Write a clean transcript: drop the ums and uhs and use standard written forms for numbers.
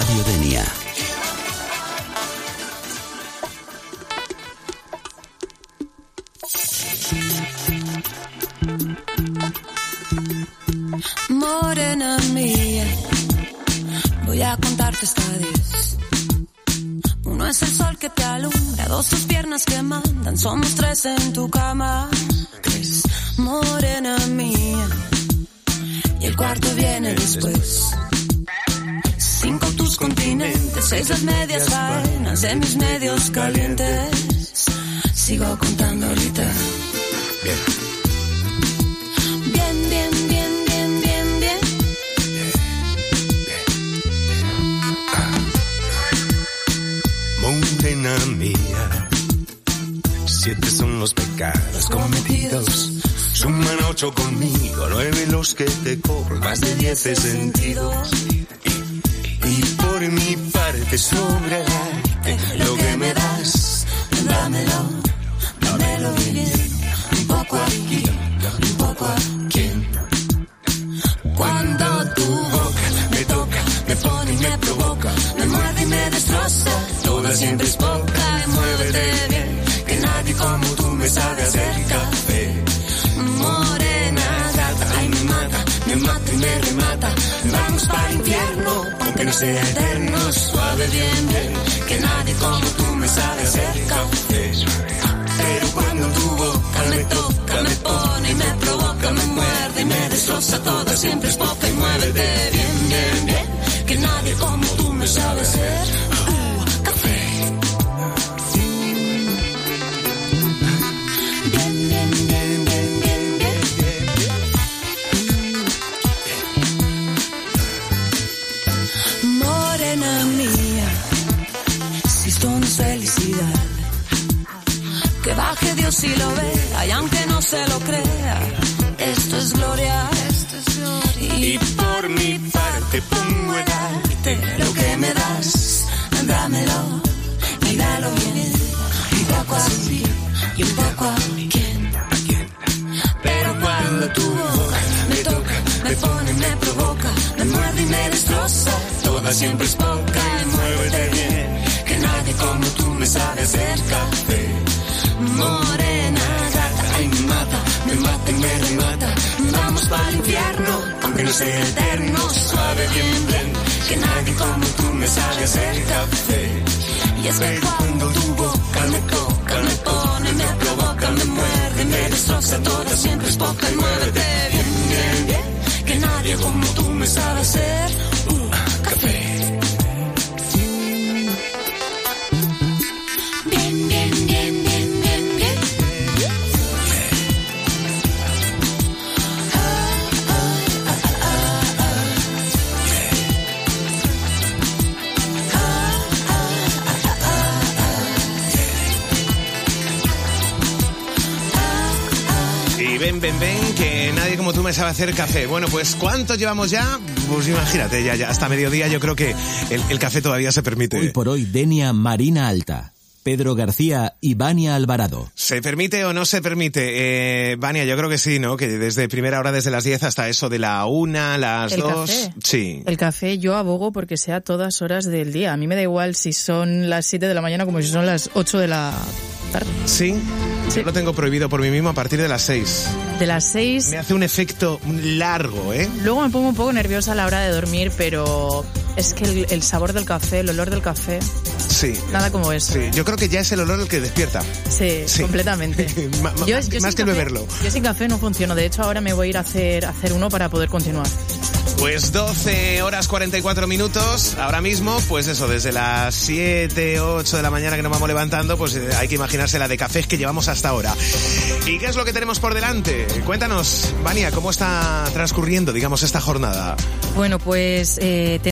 Radio Denia. Morena mía, voy a contarte hasta 10. 1 es el sol que te alumbra, 2 tus piernas que mandan, somos 3 en tu cama. 3, morena mía, y el 4 viene después. 5 tus continentes, 6 las medias faenas de mis medios calientes. Sigo contando ahorita. Bien. Morena mía, 7 son los pecados cometidos, suman 8 conmigo, 9 los que te cobro, más de 10 sentidos. Y por mi parte sobre lo que me das, dámelo bien, un poco aquí, un poco aquí. Cuando tu boca me toca, me pone y me provoca, me muerde y me destroza, toda siempre es poca. Muévete bien, que nadie como tú me sabe hacer café. Morena gata, ay me mata y me remata. Vamos para el infierno, aunque no sea eterno. Suave bien, que nadie como tú me sabe hacer café. Pero cuando tu boca me toca, me pone y me provoca, me muerde y me destroza, toda siempre es poca. Y muévete bien, que nadie como tú me sabe hacer café. Morena mía, si esto no es felicidad, que baje Dios y lo vea, y aunque no se lo crea, esto es gloria. Y por mi parte pongo a darte lo que me das, dámelo y dalo bien, un poco así y un poco a quién. Pero cuando tu boca me toca, me pone, me provoca, me muerde y me destroza, toda siempre es poca. Y muévete bien, que nadie como tú me sabe hacer café. Morena gata, ay me mata y me remata. Vamos para el infierno, aunque no sea eterno. Suave bien, que nadie como tú me sabe hacer café. Y es que cuando tu boca me toca, me pone, me provoca, me muerde, me destroza, toda siempre es poca. Y muévete bien, que nadie como tú me sabe hacer café. Ven, que nadie como tú me sabe hacer café. Bueno, pues ¿cuánto llevamos ya? Pues imagínate, ya hasta mediodía yo creo que el café todavía se permite. Hoy por hoy, Denia Marina Alta. Pedro García y Vania Alvarado. ¿Se permite o no se permite? Vania, yo creo que sí, ¿no? Que desde primera hora, desde las 10 hasta eso de la 1, las 2... ¿Café? Sí. El café yo abogo porque sea a todas horas del día. A mí me da igual si son las 7 de la mañana como si son las 8 de la tarde. ¿Sí? Sí. Yo lo tengo prohibido por mí mismo a partir de las 6. De las 6... Me hace un efecto largo, ¿eh? Luego me pongo un poco nerviosa a la hora de dormir, pero es que el sabor del café, el olor del café... Sí. Nada como eso. Sí, yo creo que ya es el olor el que despierta. Sí, completamente. Yo más que el café, beberlo. Yo sin café no funciono. De hecho, ahora me voy a ir a hacer uno para poder continuar. Pues 12 horas 44 minutos. Ahora mismo, pues eso, desde las 7, 8 de la mañana que nos vamos levantando, pues hay que imaginarse la de cafés que llevamos hasta ahora. ¿Y qué es lo que tenemos por delante? Cuéntanos, Vania, ¿cómo está transcurriendo, digamos, esta jornada? Bueno, pues...